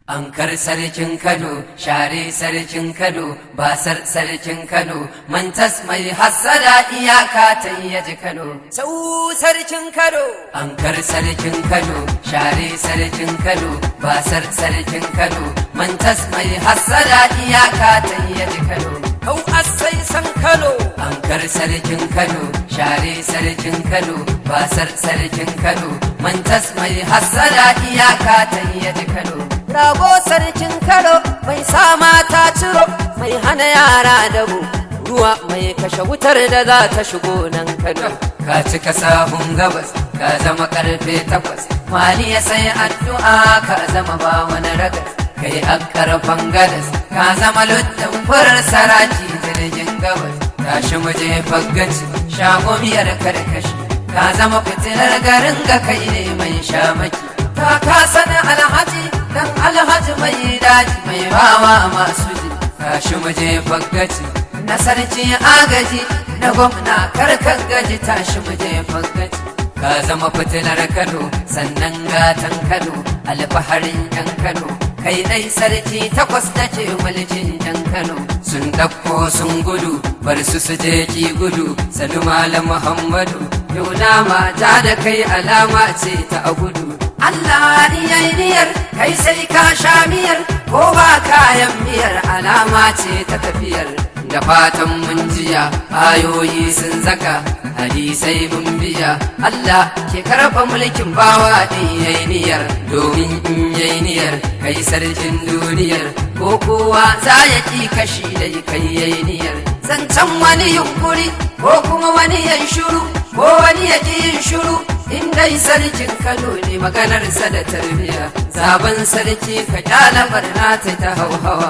Ankar sarkin Kano, share sarkin Kano, basar sarkin Kano, mantas mai hassada iyaka ta yaji Kano. Sau sarkin Kano. Ankar sarkin Kano, share sarkin Kano, basar sarkin Kano, mantas mai hassada iyaka ta yaji Kano. Kau asai san Kano. Ankar sarkin Kano, share sarkin Kano, basar sarkin Kano, mantas mai hassada iyaka ta yaji Kano. Rago sarkin Kano mai sa mata ciro, mai hana yara dabu, ruwa mai kashe wutar da za ta shigo nan Kano. Ka cika sahun gabas, ka zama karfe 8, mali ya sai addu'a ka zama ba wani ragas. Kai akarfan gadas, ka zama luddin furar saraki jirgin gabas. Tashi muje faggaci, shagomiyar karkashi, ka zama fitilar garin ga kai ne mai shamaki. Ta kasa na alhaji, dan alhaji mai daji mai bawa masu ji. Tashi muje faggaci, na sarki agaji, na gwamna karkan gaji. Tashi muje faggaci, ka zama fitilar Kano, sannan gatan Kano, alfaharin yan Kano. Kai dai sarki 8 da ke mulkin yan Kano. Sun ɗauko sun gudu, bar su je ki gudu. Sanu Malam Muhammadu, yau nama ja da kai alama ce ta a gudu. Allah iyai niyar, kai sai ka sha miyar, ko ba kayan miyar alama ce ta tafiyar. Da fatan mun jiya, ayoyi sun zaka, hadisai mun biya. Allah ke karfa mulkin bawa din yayi niyar, domin in yayi niyar kai sarkin duniyar, ko kowa za ya ki kashi da kai yayi niyar. Zancen wani yunkuri ko kuma wani yan shuru, ko wani ya ki yin shuru, in dai sarkin Kano ne maganarsa da tarbiya. Zaben sarki ka kyala barna ta hauhawa.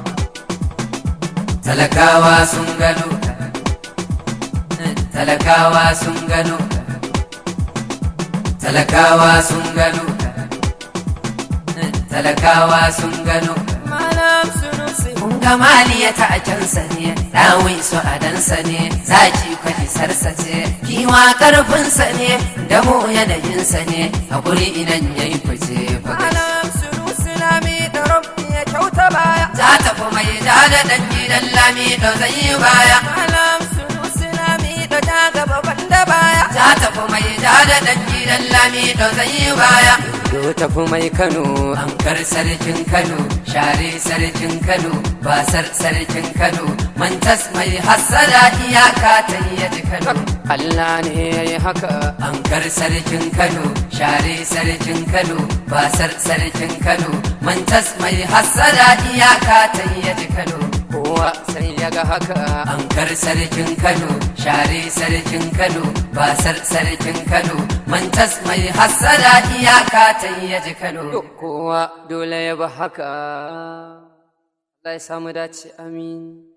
Talakawa sun gano, talakawa sun gano, talakawa sun gano, talakawa sun gano. Malam Sunusi kun ga maliya ta ajansa ne, dawai su adansa ne, zaki kwalisarsa ce, kiwa karfinsa ne, damo yanayinsa ne, a guri idan yayi fice fagas. Malam Sunusi lami da rabbi ya kyauta baya, za ta fi mai da dan gidan lami da zai yi baya. Malam Sunusi lami da ja gaba banda baya, za ta fi mai da dan gidan lami da zai yi baya. Yo tafi mai Kano, ankar sarkin Kano, share sarkin Kano, basar sarkin Kano, mantas mai hassada iyaka ta yaji Kano. Allah ne yayi haka. Ankar sarkin Kano, share sarkin Kano, basar sarkin Kano, mantas mai hassada iyaka ta yaji Kano. Kowa sai ya ga haka. Ankar sarkin Kano, share sarkin Kano, basar sarkin Kano, mantas mai hassada iyaka ta yaji Kano. Kowa dole ya ba haka. Allah ya samu dace, amin.